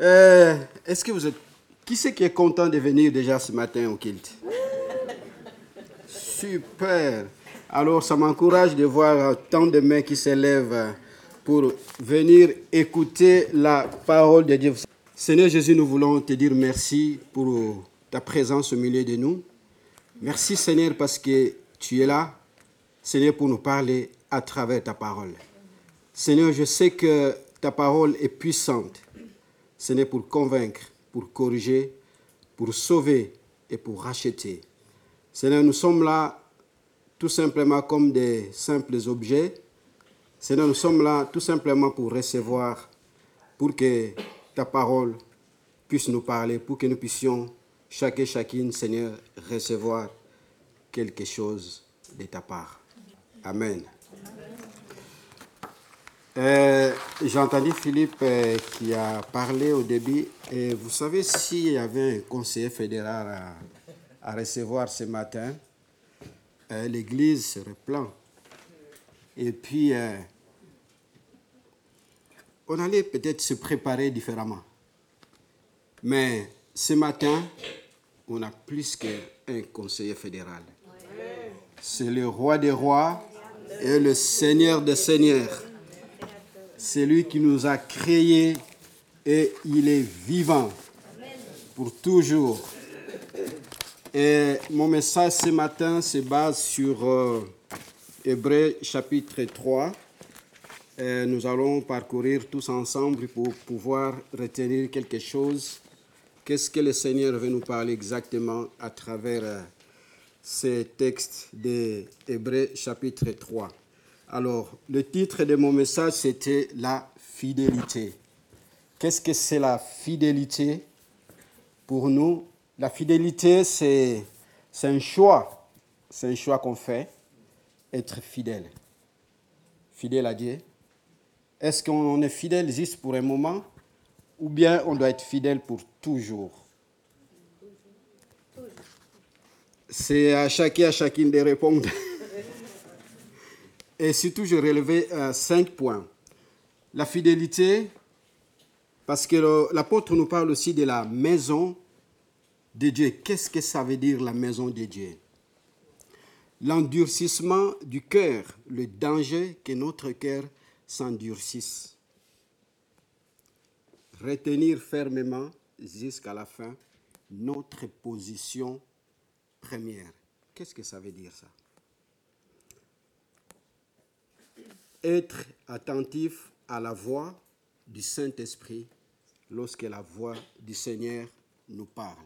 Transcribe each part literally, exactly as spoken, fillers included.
Euh, est-ce que vous êtes... Qui c'est qui est content de venir déjà ce matin au Kilt? Super. Alors, ça m'encourage de voir tant de mains qui s'élèvent pour venir écouter la parole de Dieu. Seigneur Jésus, nous voulons te dire merci pour ta présence au milieu de nous. Merci Seigneur parce que tu es là, Seigneur, pour nous parler à travers ta parole. Seigneur, je sais que ta parole est puissante, Seigneur, pour convaincre, pour corriger, pour sauver et pour racheter. Seigneur, nous sommes là tout simplement comme des simples objets. Seigneur, nous sommes là tout simplement pour recevoir, pour que ta parole puisse nous parler, pour que nous puissions, chacun et chacune, Seigneur, recevoir quelque chose de ta part. Amen. Euh, j'ai entendu Philippe euh, qui a parlé au début. Et vous savez, s'il y avait un conseiller fédéral à, à recevoir ce matin, euh, l'église serait pleine. Et puis, euh, on allait peut-être se préparer différemment. Mais ce matin, on a plus qu'un conseiller fédéral. C'est le roi des rois et le seigneur des seigneurs. C'est lui qui nous a créés et il est vivant pour toujours. Et mon message ce matin se base sur euh, Hébreux chapitre trois. Et nous allons parcourir tous ensemble pour pouvoir retenir quelque chose. Qu'est-ce que le Seigneur veut nous parler exactement à travers euh, ces textes de Hébreux chapitre trois. Alors, le titre de mon message, c'était « La fidélité ». Qu'est-ce que c'est la fidélité pour nous? La fidélité, c'est, c'est un choix. C'est un choix qu'on fait, être fidèle. Fidèle à Dieu. Est-ce qu'on est fidèle juste pour un moment ou bien on doit être fidèle pour toujours? C'est à chacun et à chacune de répondre. Et surtout, je relevais euh, cinq points. La fidélité, parce que le, l'apôtre nous parle aussi de la maison de Dieu. Qu'est-ce que ça veut dire, la maison de Dieu? L'endurcissement du cœur, le danger que notre cœur s'endurcisse. Retenir fermement jusqu'à la fin notre position première. Qu'est-ce que ça veut dire, ça? Être attentif à la voix du Saint-Esprit lorsque la voix du Seigneur nous parle.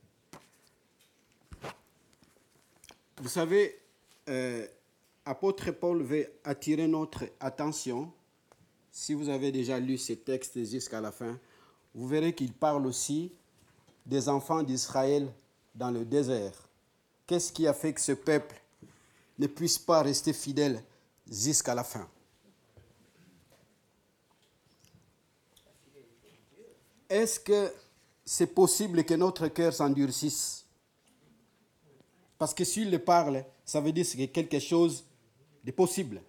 Vous savez, euh, apôtre Paul veut attirer notre attention. Si vous avez déjà lu ces textes jusqu'à la fin, vous verrez qu'il parle aussi des enfants d'Israël dans le désert. Qu'est-ce qui a fait que ce peuple ne puisse pas rester fidèle jusqu'à la fin? Est-ce que c'est possible que notre cœur s'endurcisse? Parce que s'il le parle, ça veut dire que c'est quelque chose de possible.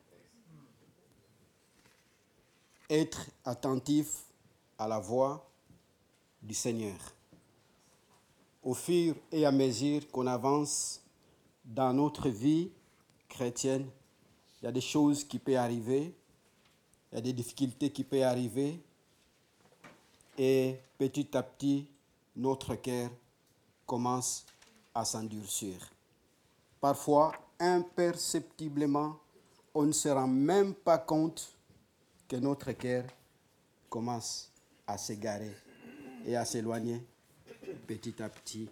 Être attentif à la voix du Seigneur. Au fur et à mesure qu'on avance dans notre vie chrétienne, il y a des choses qui peuvent arriver, il y a des difficultés qui peuvent arriver, et petit à petit, notre cœur commence à s'endurcir. Parfois, imperceptiblement, on ne se rend même pas compte que notre cœur commence à s'égarer et à s'éloigner petit à petit.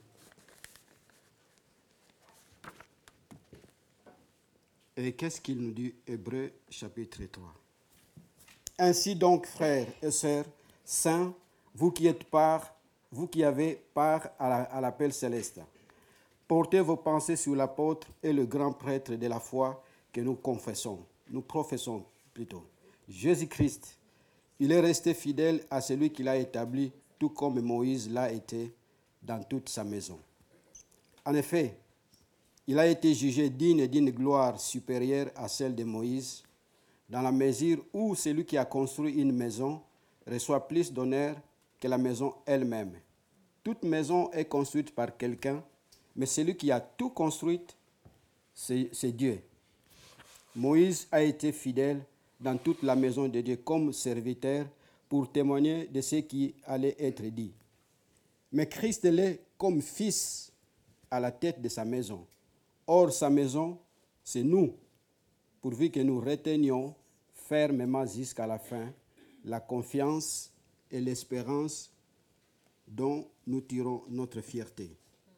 Et qu'est-ce qu'il nous dit, Hébreux chapitre trois? Ainsi donc, frères et sœurs, saints, vous qui êtes part, vous qui avez part à, la, à l'appel céleste, portez vos pensées sur l'apôtre et le grand prêtre de la foi que nous confessons, nous professons plutôt. Jésus-Christ, il est resté fidèle à celui qui l'a établi, tout comme Moïse l'a été dans toute sa maison. En effet, il a été jugé digne d'une gloire supérieure à celle de Moïse, dans la mesure où celui qui a construit une maison reçoit plus d'honneur que la maison elle-même. Toute maison est construite par quelqu'un, mais celui qui a tout construit, c'est, c'est Dieu. Moïse a été fidèle dans toute la maison de Dieu comme serviteur pour témoigner de ce qui allait être dit. Mais Christ l'est comme fils à la tête de sa maison. Or, sa maison, c'est nous, pourvu que nous retenions fermement jusqu'à la fin la confiance et l'espérance dont nous tirons notre fierté.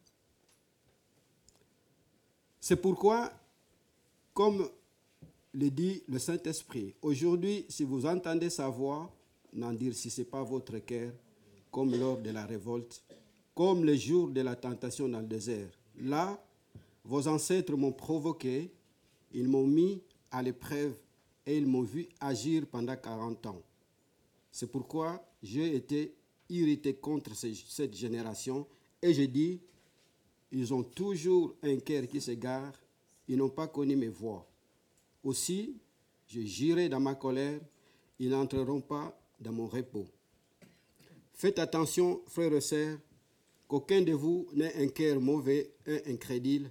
C'est pourquoi, comme le dit le Saint-Esprit, aujourd'hui, si vous entendez sa voix, n'endurcissez pas votre cœur comme lors de la révolte, comme le jour de la tentation dans le désert. Là, vos ancêtres m'ont provoqué, ils m'ont mis à l'épreuve et ils m'ont vu agir pendant quarante ans. C'est pourquoi j'ai été irrité contre cette génération et j'ai dit, ils ont toujours un cœur qui s'égare, ils n'ont pas connu mes voies. Aussi, je jurai dans ma colère, ils n'entreront pas dans mon repos. Faites attention, frères et sœurs, qu'aucun de vous n'ait un cœur mauvais, un incrédule,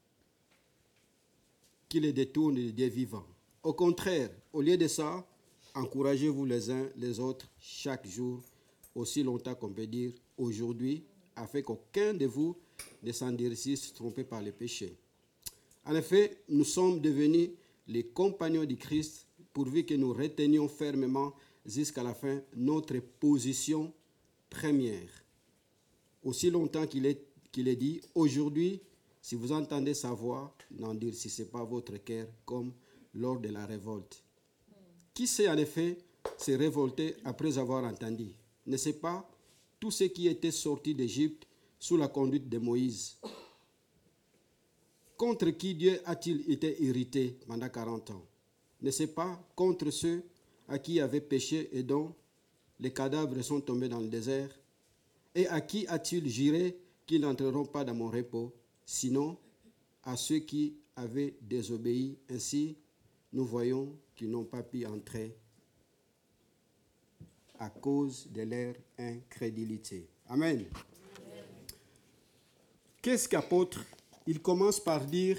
qui les détourne des dieux vivants. Au contraire, au lieu de ça, encouragez-vous les uns les autres chaque jour, aussi longtemps qu'on peut dire aujourd'hui, afin qu'aucun de vous ne s'endurcisse trompé par le péché. En effet, nous sommes devenus les compagnons du Christ, pourvu que nous retenions fermement jusqu'à la fin notre position première. Aussi longtemps qu'il est, qu'il est dit, aujourd'hui, si vous entendez sa voix, n'endurcissez pas votre cœur comme lors de la révolte. Qui sait en effet se révolter après avoir entendu? Ne sait pas tous ceux qui étaient sortis d'Égypte sous la conduite de Moïse? Contre qui Dieu a-t-il été irrité pendant quarante ans? Ne sait pas contre ceux à qui il avait péché et dont les cadavres sont tombés dans le désert? Et à qui a-t-il juré qu'ils n'entreront pas dans mon repos, sinon à ceux qui avaient désobéi? Ainsi, nous voyons qu'ils n'ont pas pu entrer à cause de leur incrédulité. Amen. Amen. Qu'est-ce qu'apôtre? Il commence par dire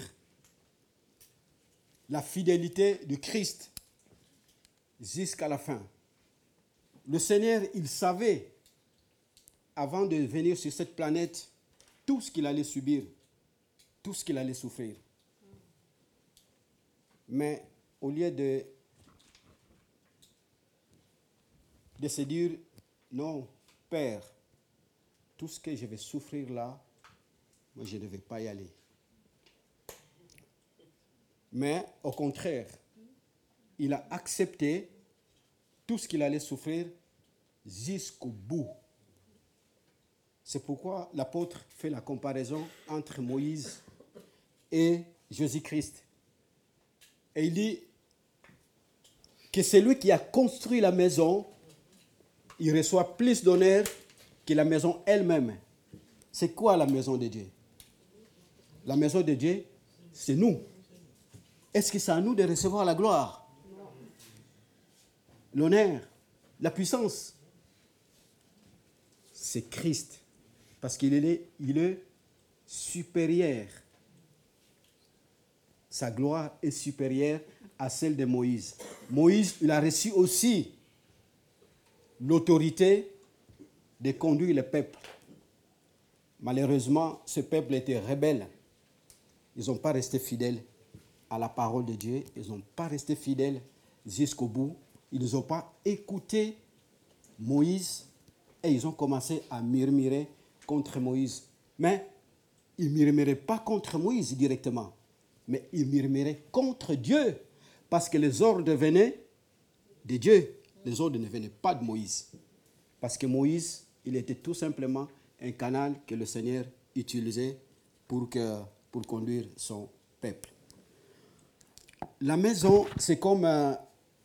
la fidélité de Christ jusqu'à la fin. Le Seigneur, il savait, avant de venir sur cette planète, tout ce qu'il allait subir, tout ce qu'il allait souffrir. Mais au lieu de, de se dire, non, Père, tout ce que je vais souffrir là, moi je ne vais pas y aller. Mais au contraire, il a accepté tout ce qu'il allait souffrir jusqu'au bout. C'est pourquoi l'apôtre fait la comparaison entre Moïse et Jésus-Christ. Et il dit que celui qui a construit la maison, il reçoit plus d'honneur que la maison elle-même. C'est quoi la maison de Dieu? La maison de Dieu, c'est nous. Est-ce que c'est à nous de recevoir la gloire, l'honneur, la puissance? C'est Christ, parce qu'il est, il est supérieur. Sa gloire est supérieure à celle de Moïse. Moïse, il a reçu aussi l'autorité de conduire le peuple. Malheureusement, ce peuple était rebelle. Ils n'ont pas resté fidèles à la parole de Dieu. Ils n'ont pas resté fidèles jusqu'au bout. Ils n'ont pas écouté Moïse et ils ont commencé à murmurer contre Moïse. Mais ils ne murmuraient pas contre Moïse directement, mais ils murmuraient contre Dieu parce que les ordres venaient de Dieu. Les ordres ne venaient pas de Moïse. Parce que Moïse, il était tout simplement un canal que le Seigneur utilisait pour, que, pour conduire son peuple. La maison, c'est comme, euh,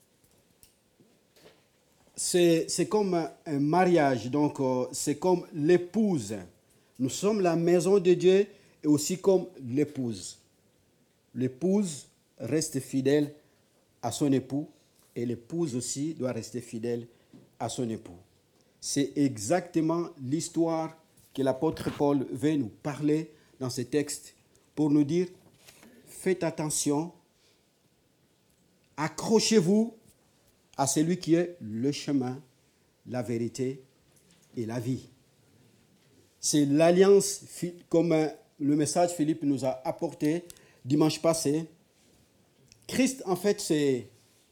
c'est, c'est comme un mariage, donc euh, c'est comme l'épouse. Nous sommes la maison de Dieu et aussi comme l'épouse. L'épouse reste fidèle à son époux et l'épouse aussi doit rester fidèle à son époux. C'est exactement l'histoire que l'apôtre Paul veut nous parler dans ce texte pour nous dire, faites attention, accrochez-vous à celui qui est le chemin, la vérité et la vie. C'est l'alliance, comme le message Philippe nous a apporté dimanche passé. Christ, en fait, c'est,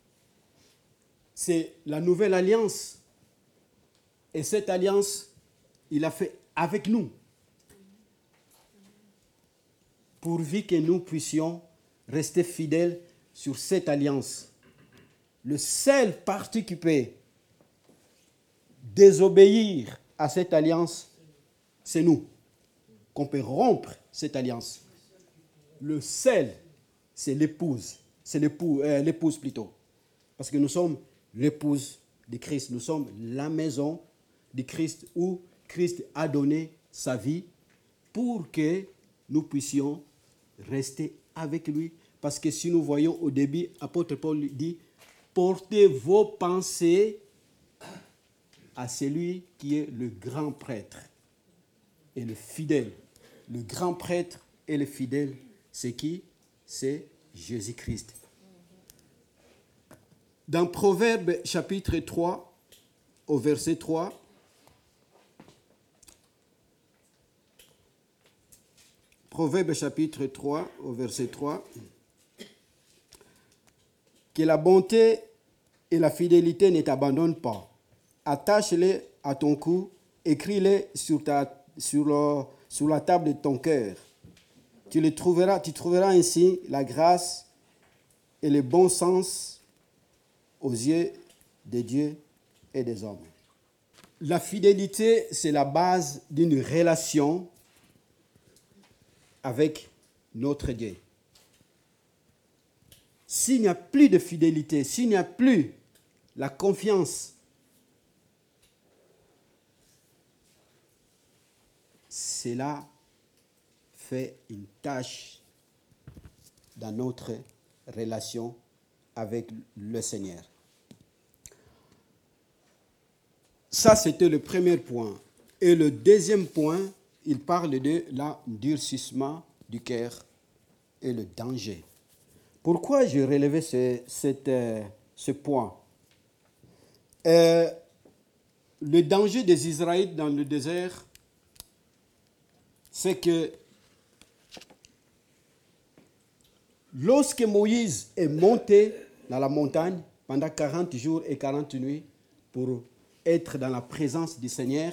c'est la nouvelle alliance. Et cette alliance, il a fait avec nous. Pourvu que nous puissions rester fidèles sur cette alliance. Le seul parti qui peut désobéir à cette alliance, c'est nous. Qu'on peut rompre cette alliance. Le seul, c'est l'épouse. C'est l'époux, euh, l'épouse plutôt. Parce que nous sommes l'épouse de Christ. Nous sommes la maison de Christ où Christ a donné sa vie pour que nous puissions rester avec lui. Parce que si nous voyons au début, apôtre Paul dit, portez vos pensées à celui qui est le grand prêtre et le fidèle. Le grand prêtre et le fidèle, c'est qui? C'est Jésus-Christ. Dans Proverbes chapitre trois, au verset trois, Proverbes chapitre trois, au verset trois, que la bonté et la fidélité ne t'abandonnent pas. Attache-les à ton cou, écris-les sur, ta, sur, le, sur la table de ton cœur. Tu les trouveras, tu trouveras ainsi la grâce et le bon sens aux yeux de Dieu et des hommes. La fidélité, c'est la base d'une relation avec notre Dieu. S'il n'y a plus de fidélité, s'il n'y a plus la confiance, cela fait une tâche dans notre relation avec le Seigneur. Ça, c'était le premier point. Et le deuxième point, il parle de l'endurcissement du cœur et le danger. Pourquoi j'ai relevé ce, cette, euh, ce point? euh, Le danger des Israélites dans le désert, c'est que lorsque Moïse est monté dans la montagne pendant quarante jours et quarante nuits pour être dans la présence du Seigneur,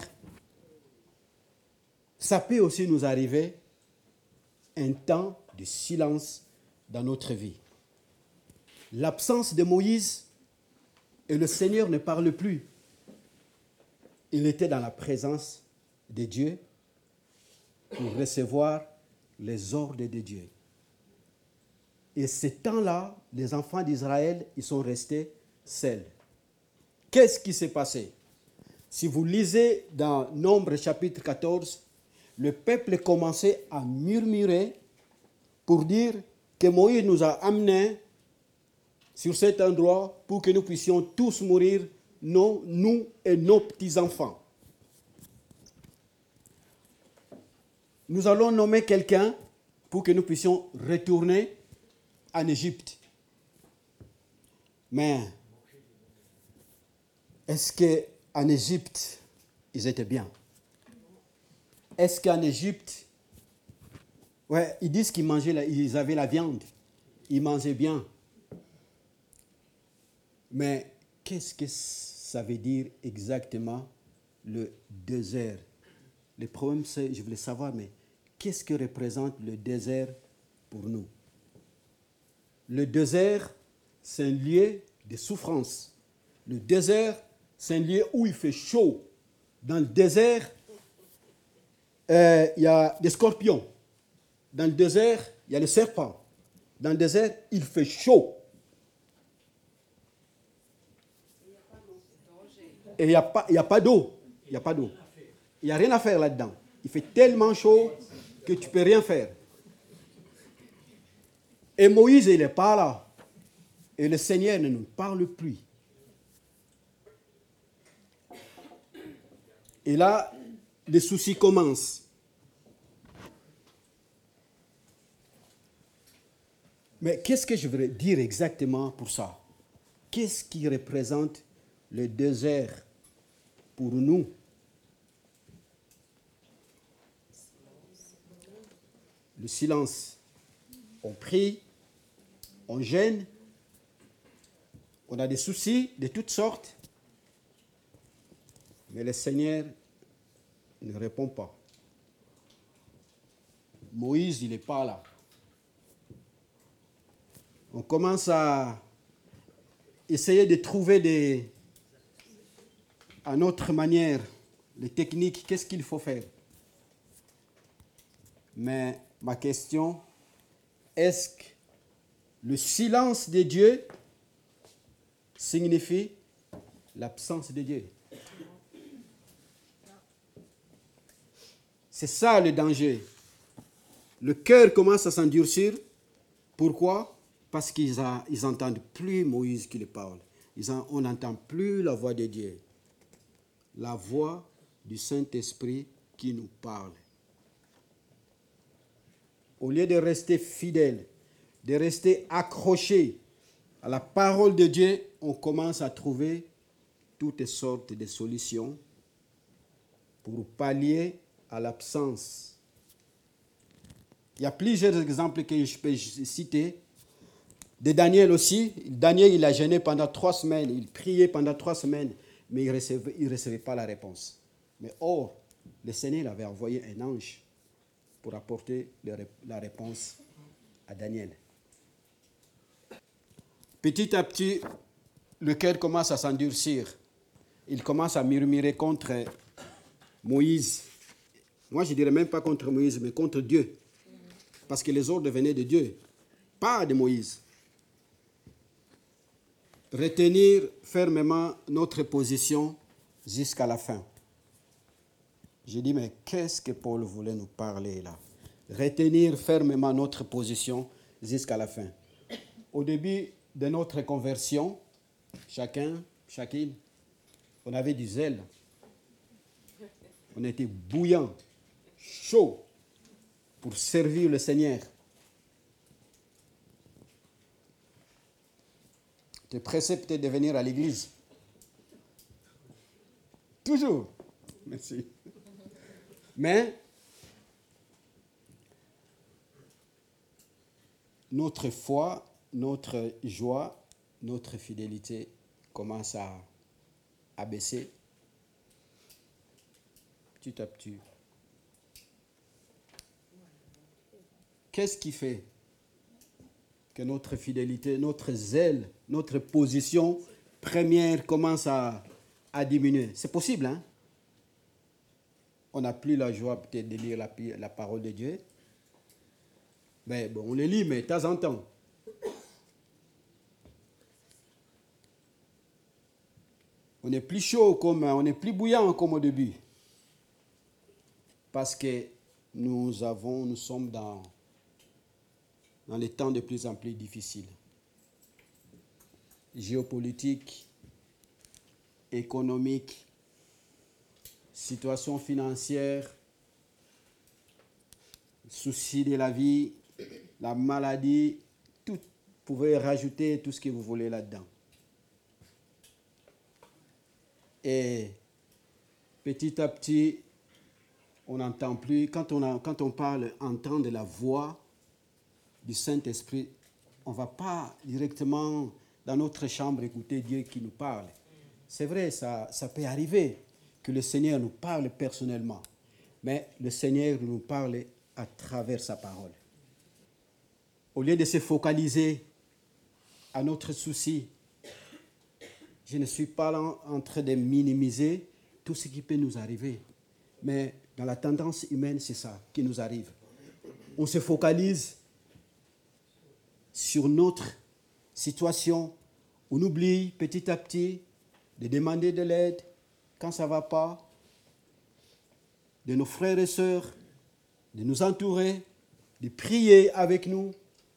ça peut aussi nous arriver un temps de silence dans notre vie. L'absence de Moïse et le Seigneur ne parle plus. Il était dans la présence de Dieu pour recevoir les ordres de Dieu. Et ce temps-là, les enfants d'Israël, ils sont restés seuls. Qu'est-ce qui s'est passé? Si vous lisez dans Nombre chapitre quatorze, le peuple commençait à murmurer pour dire que Moïse nous a amenés sur cet endroit pour que nous puissions tous mourir, nous, nous et nos petits-enfants. Nous allons nommer quelqu'un pour que nous puissions retourner en Égypte. Mais est-ce qu'en Égypte, ils étaient bien? Est-ce qu'en Égypte, ouais, ils disent qu'ils mangeaient, la, ils avaient la viande, ils mangeaient bien. Mais qu'est-ce que ça veut dire exactement le désert? Le problème, c'est, je voulais savoir, mais qu'est-ce que représente le désert pour nous? Le désert, c'est un lieu de souffrance. Le désert, c'est un lieu où il fait chaud. Dans le désert, euh, il y a des scorpions. Dans le désert, il y a les serpents. Dans le désert, il fait chaud. Et il n'y a pas, il y a pas d'eau. Il n'y a pas d'eau. Il n'y a rien à faire là-dedans. Il fait tellement chaud que tu ne peux rien faire. Et Moïse, il n'est pas là. Et le Seigneur ne nous parle plus. Et là, les soucis commencent. Mais qu'est-ce que je voudrais dire exactement pour ça? Qu'est-ce qui représente le désert pour nous? Le silence. On prie, on gêne, on a des soucis de toutes sortes, mais le Seigneur ne répond pas. Moïse, il n'est pas là. On commence à essayer de trouver des, à notre manière, les techniques, qu'est-ce qu'il faut faire. Mais ma question, est-ce que le silence de Dieu signifie l'absence de Dieu? C'est ça le danger. Le cœur commence à s'endurcir. Pourquoi? Parce qu'ils n'entendent plus Moïse qui le parle. Ils en, on n'entend plus la voix de Dieu. La voix du Saint-Esprit qui nous parle. Au lieu de rester fidèle, de rester accroché à la parole de Dieu, on commence à trouver toutes sortes de solutions pour pallier à l'absence. Il y a plusieurs exemples que je peux citer. De Daniel aussi. Daniel, il a jeûné pendant trois semaines. Il priait pendant trois semaines, mais il ne recevait, il recevait pas la réponse. Mais or, le Seigneur avait envoyé un ange pour apporter la réponse à Daniel. Petit à petit, le cœur commence à s'endurcir. Il commence à murmurer contre Moïse. Moi, je ne dirais même pas contre Moïse, mais contre Dieu. Parce que les ordres venaient de Dieu, pas de Moïse. Retenir fermement notre position jusqu'à la fin. Je dis, mais qu'est-ce que Paul voulait nous parler là? Retenir fermement notre position jusqu'à la fin. Au début de notre conversion, chacun, chacune, on avait du zèle. On était bouillant, chaud pour servir le Seigneur. Tu es pressé peut-être de venir à l'église. Toujours. Merci. Mais notre foi, notre joie, notre fidélité commence à, à baisser petit à petit. Qu'est-ce qui fait que notre fidélité, notre zèle, notre position première commence à, à diminuer? C'est possible, hein? On n'a plus la joie peut-être de lire la, la parole de Dieu. Mais bon, on les lit, mais de temps en temps. On est plus chaud, comme, on est plus bouillant comme au début. Parce que nous avons, nous sommes dans, dans les temps de plus en plus difficiles. Géopolitique, économique, situation financière, soucis de la vie, la maladie, tout. Vous pouvez rajouter tout ce que vous voulez là-dedans. Et petit à petit, on n'entend plus, quand on, a, quand on parle, entendre la voix du Saint-Esprit, on ne va pas directement dans notre chambre écouter Dieu qui nous parle. C'est vrai, ça, ça peut arriver que le Seigneur nous parle personnellement, mais le Seigneur nous parle à travers sa parole. Au lieu de se focaliser à notre souci, je ne suis pas là en train de minimiser tout ce qui peut nous arriver. Mais dans la tendance humaine, c'est ça qui nous arrive. On se focalise sur notre situation. On oublie petit à petit de demander de l'aide quand ça ne va pas, de nos frères et sœurs, de nous entourer, de prier avec nous.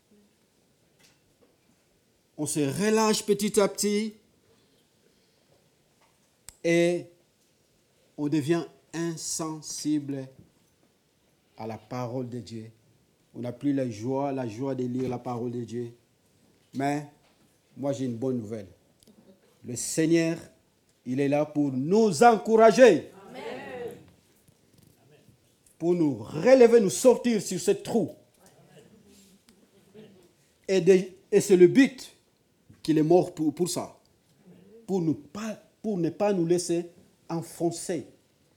On se relâche petit à petit et on devient insensible à la parole de Dieu. On n'a plus la joie, la joie de lire la parole de Dieu. Mais moi, j'ai une bonne nouvelle. Le Seigneur, il est là pour nous encourager. Amen. Pour nous relever, nous sortir sur ce trou. Et, de, et c'est le but qu'il est mort pour, pour ça. Pour, nous pas, pour ne pas nous laisser enfoncer.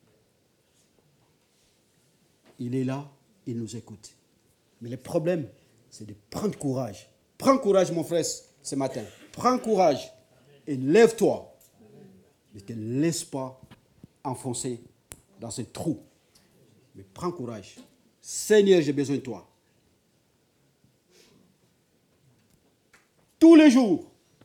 Il est là, il nous écoute. Mais le problème, c'est de prendre courage. Prends courage, mon frère, ce matin. Prends courage et lève-toi. Ne te laisse pas enfoncer dans ce trou. Mais prends courage. Seigneur, j'ai besoin de toi. Tous les jours.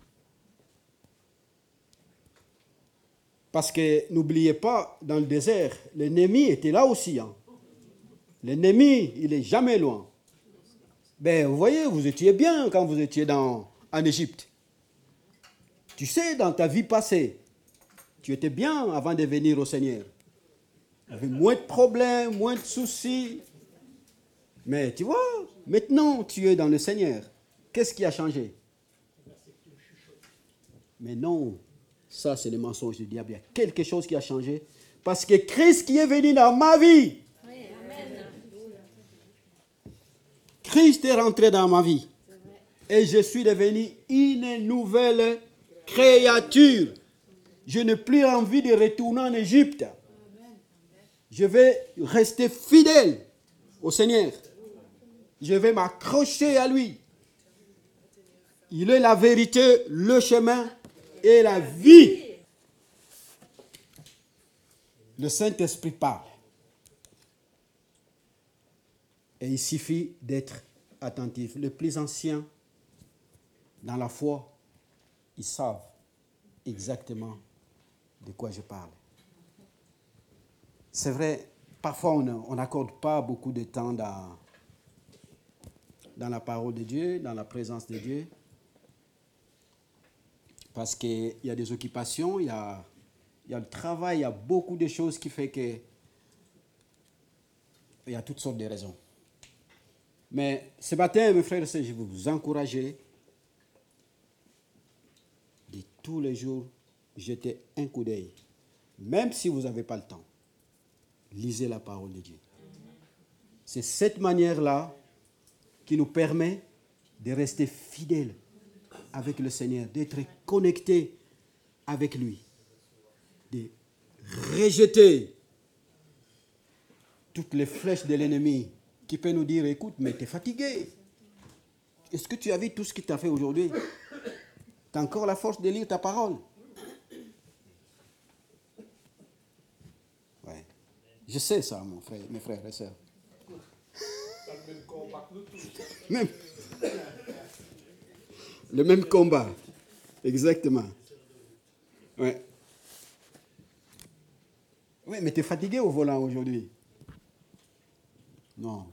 Parce que n'oubliez pas, dans le désert, l'ennemi était là aussi. Hein. L'ennemi, il n'est jamais loin. Ben, vous voyez, vous étiez bien quand vous étiez dans, en Égypte. Tu sais, dans ta vie passée, tu étais bien avant de venir au Seigneur. Il y avait moins de problèmes, moins de soucis. Mais tu vois, maintenant, tu es dans le Seigneur. Qu'est-ce qui a changé? Mais non, ça, c'est le mensonge du diable. Il y a quelque chose qui a changé. Parce que Christ qui est venu dans ma vie, Christ est rentré dans ma vie. Et je suis devenu une nouvelle créature. Je n'ai plus envie de retourner en Égypte. Je vais rester fidèle au Seigneur. Je vais m'accrocher à lui. Il est la vérité, le chemin et la vie. Le Saint-Esprit parle. Et il suffit d'être attentif. Les plus anciens, dans la foi, ils savent exactement de quoi je parle. C'est vrai, parfois on n'accorde pas beaucoup de temps dans, dans la parole de Dieu, dans la présence de Dieu, parce qu'il y a des occupations, il y a, il y a le travail, il y a beaucoup de choses qui font que il y a toutes sortes de raisons. Mais ce matin, mes frères et sœurs, je veux vous encourager de tous les jours jeter un coup d'œil. Même si vous n'avez pas le temps, lisez la parole de Dieu. C'est cette manière-là qui nous permet de rester fidèles avec le Seigneur, d'être connectés avec lui, de rejeter toutes les flèches de l'ennemi qui peut nous dire, écoute, mais tu es fatigué. Est-ce que tu as vu tout ce qu'il t'a fait aujourd'hui? Tu as encore la force de lire ta parole? Ouais. Je sais ça, mon frère, mes frères et sœurs. Même. Le même combat. Exactement. Ouais. Oui, mais tu es fatigué au volant aujourd'hui? Non.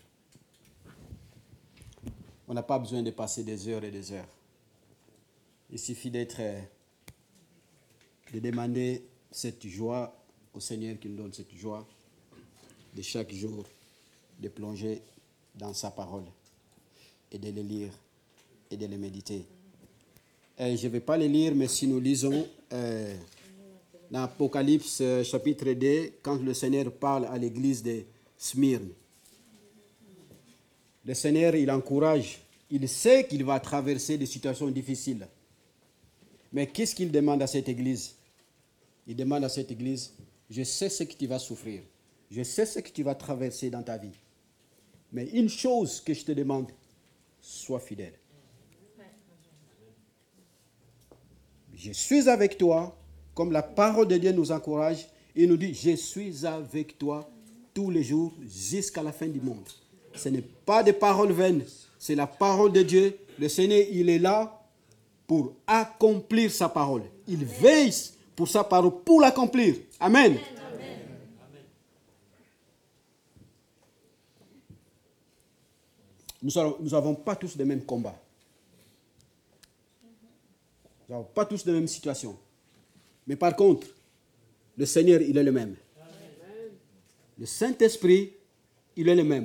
On n'a pas besoin de passer des heures et des heures. Il suffit d'être, de demander cette joie au Seigneur qui nous donne cette joie de chaque jour, de plonger dans sa parole et de les lire et de les méditer. Et je ne vais pas les lire, mais si nous lisons euh, dans Apocalypse euh, chapitre deux, quand le Seigneur parle à l'église de Smyrne, le Seigneur, il encourage, il sait qu'il va traverser des situations difficiles. Mais qu'est-ce qu'il demande à cette église? Il demande à cette église, je sais ce que tu vas souffrir, je sais ce que tu vas traverser dans ta vie. Mais une chose que je te demande, sois fidèle. Je suis avec toi, comme la parole de Dieu nous encourage, il nous dit, je suis avec toi tous les jours jusqu'à la fin du monde. Ce n'est pas des paroles vaines, c'est la parole de Dieu. Le Seigneur, il est là pour accomplir sa parole. Il veille pour sa parole, pour l'accomplir. Amen. Amen. Nous n'avons pas tous les mêmes combats. Nous n'avons pas tous les mêmes situations. Mais par contre, le Seigneur, il est le même. Amen. Le Saint-Esprit, il est le même.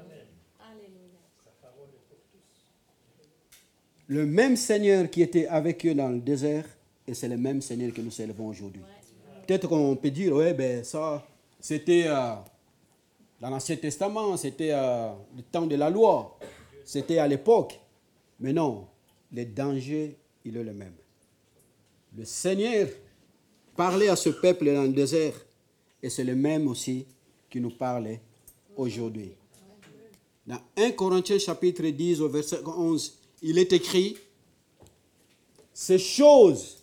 Le même Seigneur qui était avec eux dans le désert, et c'est le même Seigneur que nous célébrons aujourd'hui. Peut-être qu'on peut dire, ouais, ben ça, c'était euh, dans l'Ancien Testament, c'était euh, le temps de la loi, c'était à l'époque. Mais non, le danger, il est le même. Le Seigneur parlait à ce peuple dans le désert, et c'est le même aussi qui nous parle aujourd'hui. Dans un Corinthiens chapitre dix au verset onze, il est écrit, ces choses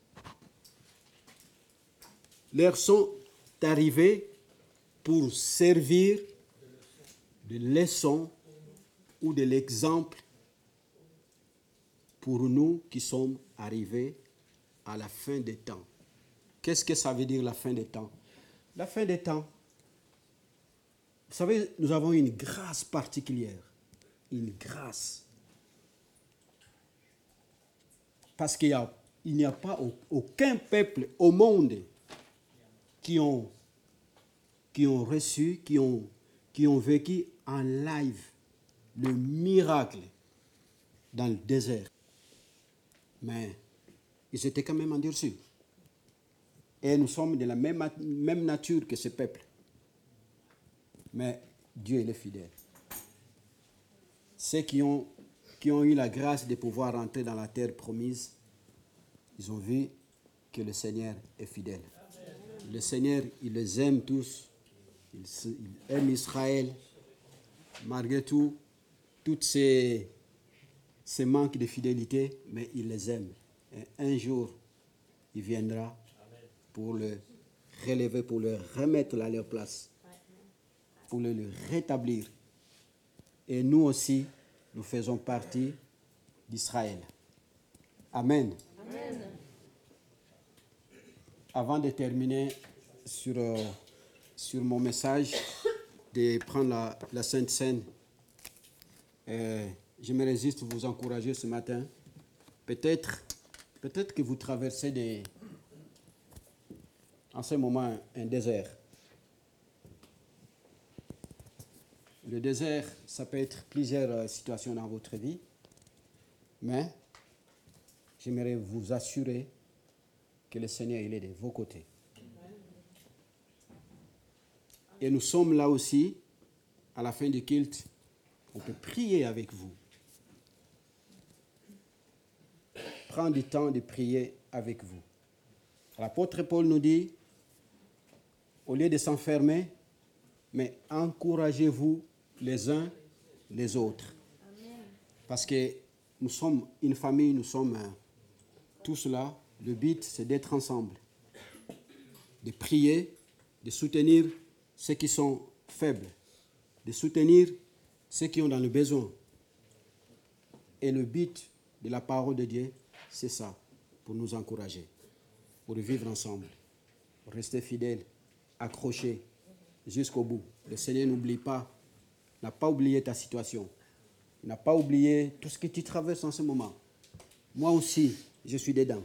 leur sont arrivées pour servir de leçon ou de l'exemple pour nous qui sommes arrivés à la fin des temps. Qu'est-ce que ça veut dire la fin des temps? La fin des temps, vous savez, nous avons une grâce particulière, une grâce. Parce qu'il n'y a, il n'y a pas aucun peuple au monde qui ont, qui ont reçu, qui ont, qui ont vécu en live le miracle dans le désert. Mais ils étaient quand même endurcis. Et nous sommes de la même, même nature que ce peuple. Mais Dieu il est fidèle. Ceux qui ont, qui ont eu la grâce de pouvoir rentrer dans la terre promise, ils ont vu que le Seigneur est fidèle. Le Seigneur, il les aime tous. Il, il aime Israël. Malgré tout, toutes ces, ces manques de fidélité, mais il les aime. Et un jour, il viendra pour le relever, pour le remettre à leur place, pour le, le rétablir. Et nous aussi, nous faisons partie d'Israël. Amen. Amen. Avant de terminer sur, euh, sur mon message, de prendre la, la Sainte Seine, euh, je me résiste à vous encourager ce matin. Peut-être, peut-être que vous traversez des, en ce moment un désert. Le désert, ça peut être plusieurs situations dans votre vie, mais j'aimerais vous assurer que le Seigneur, il est de vos côtés. Et nous sommes là aussi, à la fin du culte, on peut prier avec vous. Prendre du temps de prier avec vous. L'apôtre Paul nous dit, au lieu de s'enfermer, mais encouragez-vous les uns les autres. Amen. Parce que nous sommes une famille, nous sommes euh, tous là. Le but, c'est d'être ensemble, de prier, de soutenir ceux qui sont faibles, de soutenir ceux qui ont dans le besoin. Et le but de la parole de Dieu, c'est ça, pour nous encourager, pour vivre ensemble, pour rester fidèles, accrochés jusqu'au bout. Le Seigneur n'oublie pas, n'a pas oublié ta situation, n'a pas oublié tout ce que tu traverses en ce moment. Moi aussi, je suis dedans.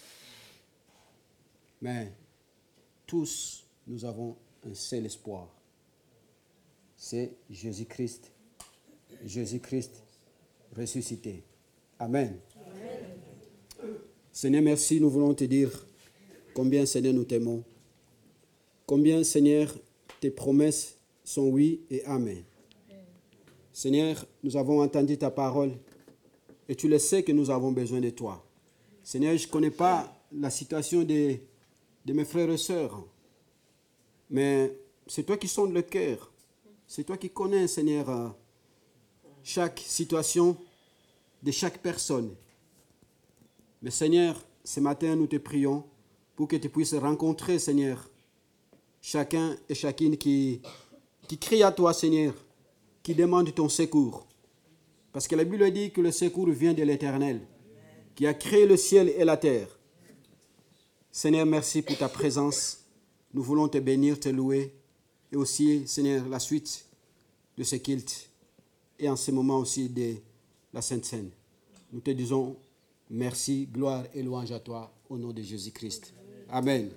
Mais tous, nous avons un seul espoir. C'est Jésus-Christ. Jésus-Christ ressuscité. Amen. Amen. Seigneur, merci. Nous voulons te dire combien, Seigneur, nous t'aimons. Combien, Seigneur, tes promesses sont oui et amen. Amen. Seigneur, nous avons entendu ta parole et tu le sais que nous avons besoin de toi. Seigneur, je ne connais pas la situation des de mes frères et sœurs. Mais c'est toi qui sondes le cœur. C'est toi qui connais, Seigneur, chaque situation de chaque personne. Mais Seigneur, ce matin, nous te prions pour que tu puisses rencontrer, Seigneur, chacun et chacune qui, qui crie à toi, Seigneur, qui demande ton secours. Parce que la Bible dit que le secours vient de l'Éternel, qui a créé le ciel et la terre. Seigneur, merci pour ta présence. Nous voulons te bénir, te louer. Et aussi, Seigneur, la suite de ce culte. Et en ce moment aussi de la Sainte Seine. Nous te disons merci, gloire et louange à toi, au nom de Jésus-Christ. Amen.